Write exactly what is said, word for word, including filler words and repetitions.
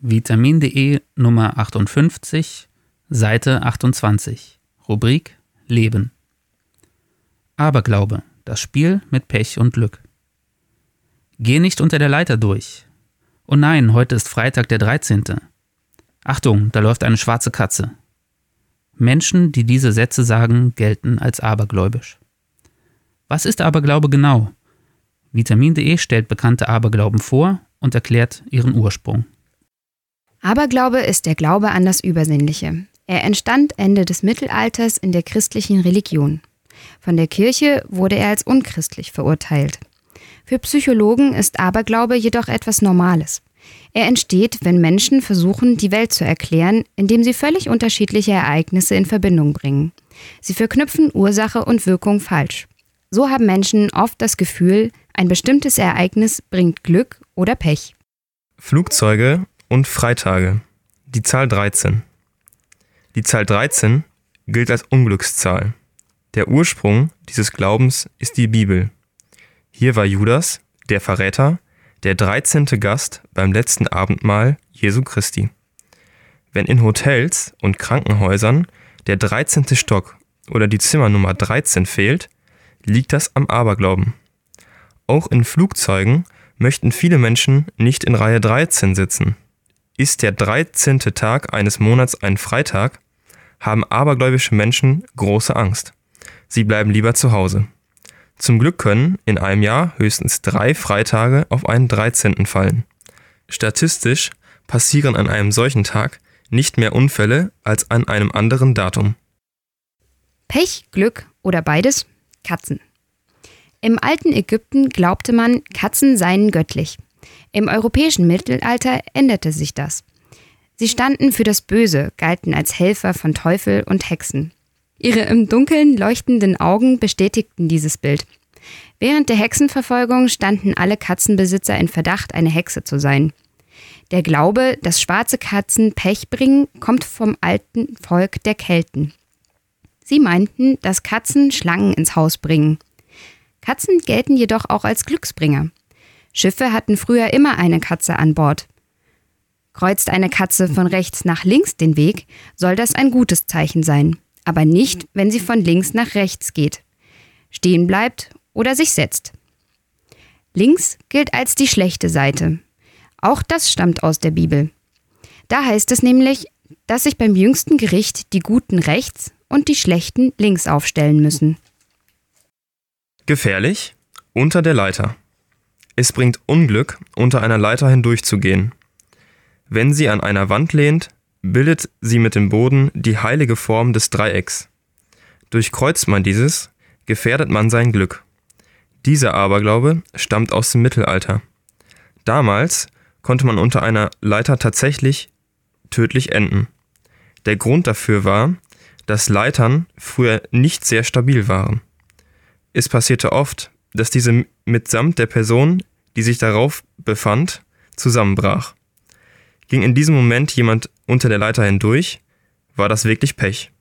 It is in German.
Vitamin.de Nummer achtundfünfzig, Seite achtundzwanzig, Rubrik Leben. Aberglaube, das Spiel mit Pech und Glück. Geh nicht unter der Leiter durch. Oh nein, heute ist Freitag der dreizehnte. Achtung, da läuft eine schwarze Katze. Menschen, die diese Sätze sagen, gelten als abergläubisch. Was ist Aberglaube genau? Vitamin.de stellt bekannte Aberglauben vor und erklärt ihren Ursprung. Aberglaube ist der Glaube an das Übersinnliche. Er entstand Ende des Mittelalters in der christlichen Religion. Von der Kirche wurde er als unchristlich verurteilt. Für Psychologen ist Aberglaube jedoch etwas Normales. Er entsteht, wenn Menschen versuchen, die Welt zu erklären, indem sie völlig unterschiedliche Ereignisse in Verbindung bringen. Sie verknüpfen Ursache und Wirkung falsch. So haben Menschen oft das Gefühl, ein bestimmtes Ereignis bringt Glück oder Pech. Flugzeuge und Freitage. Die Zahl dreizehn. Die Zahl dreizehn gilt als Unglückszahl. Der Ursprung dieses Glaubens ist die Bibel. Hier war Judas, der Verräter, der dreizehnte Gast beim letzten Abendmahl Jesu Christi. Wenn in Hotels und Krankenhäusern der dreizehnte Stock oder die Zimmernummer dreizehn fehlt, liegt das am Aberglauben. Auch in Flugzeugen möchten viele Menschen nicht in Reihe dreizehn sitzen. Ist der dreizehnte Tag eines Monats ein Freitag, haben abergläubische Menschen große Angst. Sie bleiben lieber zu Hause. Zum Glück können in einem Jahr höchstens drei Freitage auf einen dreizehnten fallen. Statistisch passieren an einem solchen Tag nicht mehr Unfälle als an einem anderen Datum. Pech, Glück oder beides? Katzen. Im alten Ägypten glaubte man, Katzen seien göttlich. Im europäischen Mittelalter änderte sich das. Sie standen für das Böse, galten als Helfer von Teufel und Hexen. Ihre im Dunkeln leuchtenden Augen bestätigten dieses Bild. Während der Hexenverfolgung standen alle Katzenbesitzer in Verdacht, eine Hexe zu sein. Der Glaube, dass schwarze Katzen Pech bringen, kommt vom alten Volk der Kelten. Sie meinten, dass Katzen Schlangen ins Haus bringen. Katzen gelten jedoch auch als Glücksbringer. Schiffe hatten früher immer eine Katze an Bord. Kreuzt eine Katze von rechts nach links den Weg, soll das ein gutes Zeichen sein. Aber nicht, wenn sie von links nach rechts geht, stehen bleibt oder sich setzt. Links gilt als die schlechte Seite. Auch das stammt aus der Bibel. Da heißt es nämlich, dass sich beim jüngsten Gericht die Guten rechts und die Schlechten links aufstellen müssen. Gefährlich? Unter der Leiter. Es bringt Unglück, unter einer Leiter hindurchzugehen. Wenn sie an einer Wand lehnt, bildet sie mit dem Boden die heilige Form des Dreiecks. Durchkreuzt man dieses, gefährdet man sein Glück. Dieser Aberglaube stammt aus dem Mittelalter. Damals konnte man unter einer Leiter tatsächlich tödlich enden. Der Grund dafür war, dass Leitern früher nicht sehr stabil waren. Es passierte oft, dass diese mitsamt der Person, die sich darauf befand, zusammenbrach. Ging in diesem Moment jemand unter der Leiter hindurch, war das wirklich Pech.